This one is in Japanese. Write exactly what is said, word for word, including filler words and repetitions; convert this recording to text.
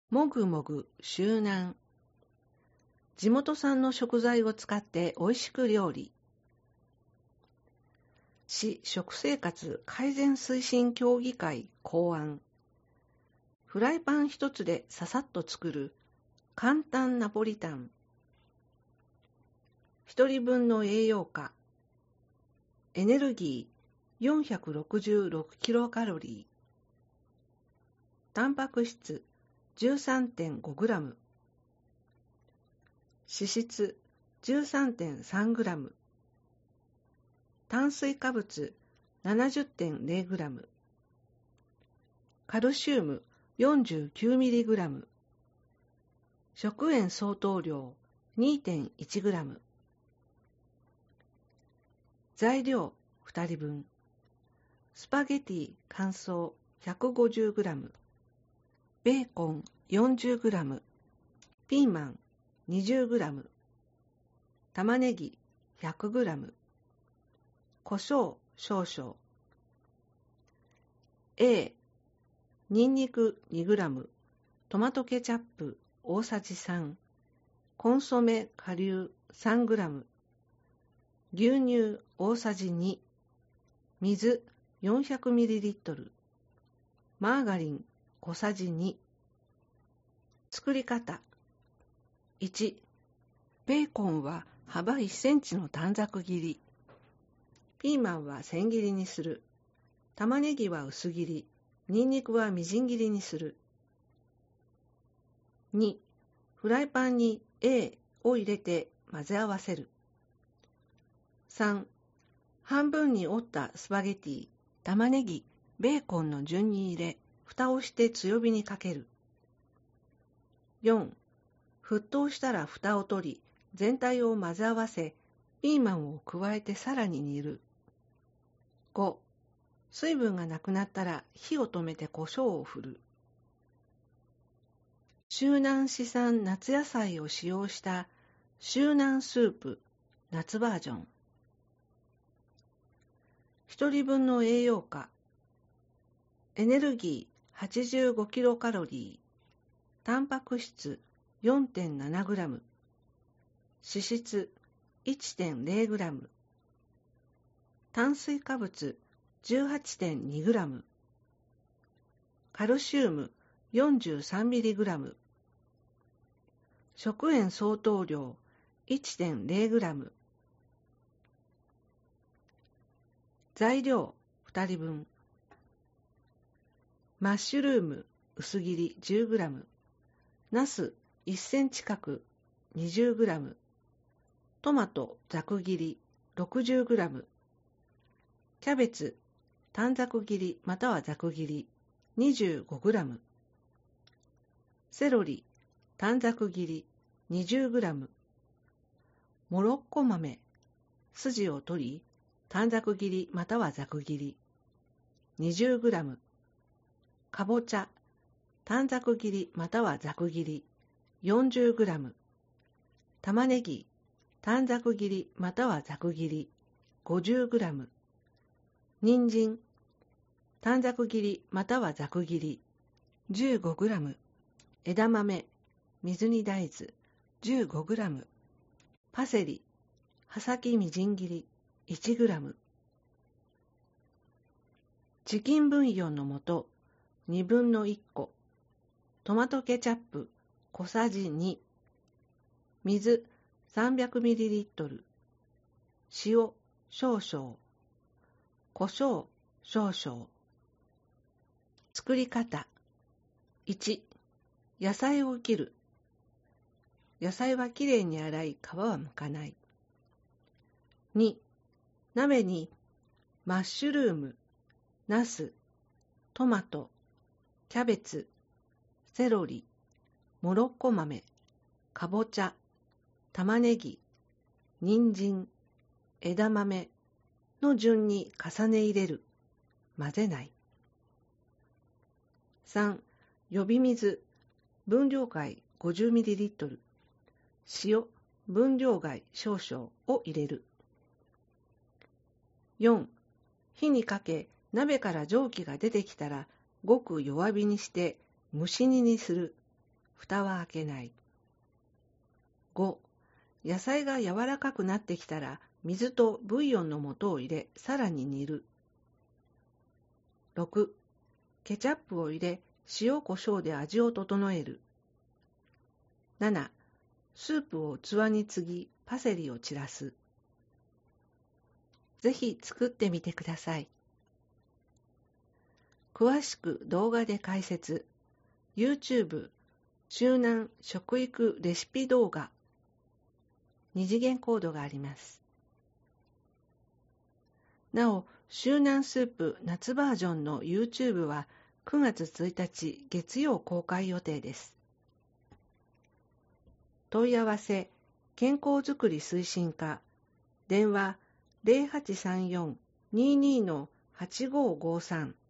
もぐもぐ周南。地元産の食材を使っておいしく料理。市食生活改善推進協議会考案。フライパン一つでささっと作る簡単ナポリタン。一人分の栄養価。エネルギー よんひゃくろくじゅうろくキロカロリー。タンパク質 じゅうさんてんごグラム。脂質 じゅうさんてんさんグラム。炭水化物 ななじゅってんゼログラム。カルシウム よんじゅうきゅうミリグラム。食塩相当量 にてんいちグラム。材料ふたりぶん。スパゲティ乾燥 ひゃくごじゅうグラム。ベーコン よんじゅうグラム。ピーマン にじゅうグラム。玉ねぎ ひゃくグラム。胡椒少々。A、にんにく にグラム。トマトケチャップ大さじさん。コンソメ顆粒 さんグラム。牛乳大さじに。水 よんひゃくミリリットル。マーガリン小さじに。作り方。いち、ベーコンは幅いっセンチの短冊切り。ピーマンは千切りにする。玉ねぎは薄切り。にんにくはみじん切りにする。に、フライパンに A を入れて混ぜ合わせる。さん、半分に折ったスパゲティ、玉ねぎ、ベーコンの順に入れ、蓋をして強火にかける。よん、沸騰したら蓋を取り、全体を混ぜ合わせ、ピーマンを加えてさらに煮る。ご、水分がなくなったら火を止めて胡椒を振る。周南市産夏野菜を使用した周南スープ夏バージョン。一人分の栄養価。エネルギー はちじゅうごキロカロリー。タンパク質 よんてんななグラム。脂質 いちてんゼログラム。炭水化物 じゅうはちてんにグラム。カルシウム よんじゅうさんミリグラム。食塩相当量 いちてんゼログラム。材料ふたりぶん。マッシュルーム薄切り じゅうグラム。ナスいっセンチ角 にじゅうグラム。トマトざく切り ろくじゅうグラム。キャベツ短冊切りまたはざく切り にじゅうごグラム。セロリ短冊切り にじゅうグラム。モロッコ豆筋を取り短冊切りまたはざく切り にじゅうグラム。かぼちゃ短冊切りまたはざく切り よんじゅうグラム。玉ねぎ短冊切りまたはざく切り ごじゅうグラム。人参短冊切りまたはざく切り じゅうごグラム。枝豆水煮大豆 じゅうごグラム。パセリ葉先みじん切り いちグラム。チキンブイヨンの素にぶんのいっこ。トマトケチャップ小さじに。水 さんびゃくミリリットル。塩少々。胡椒少々。作り方。いち、野菜を切る。野菜はきれいに洗い、皮は剥かない。に、鍋にマッシュルーム、ナス、トマト、キャベツ、セロリ、モロッコ豆、かぼちゃ、玉ねぎ、人参、枝豆の順に重ね入れる。混ぜない。さん、呼び水、分量外 ごじゅうミリリットル。塩、分量外少々を入れる。よん、火にかけ、鍋から蒸気が出てきたら、ごく弱火にして蒸し煮にする。 蓋は開けない。ご、野菜が柔らかくなってきたら、水とブイヨンの素を入れ、さらに煮る。ろく、ケチャップを入れ、塩コショウで味を整える。なな、スープを器に継ぎ、パセリを散らす。ぜひ作ってみてください。詳しく動画で解説、YouTube、周南食育レシピ動画、二次元コードがあります。なお、周南スープ夏バージョンの YouTube はくがつついたち月曜公開予定です。問い合わせ、健康づくり推進課、電話 ゼロはちさんよん にーにー はちごーごーさん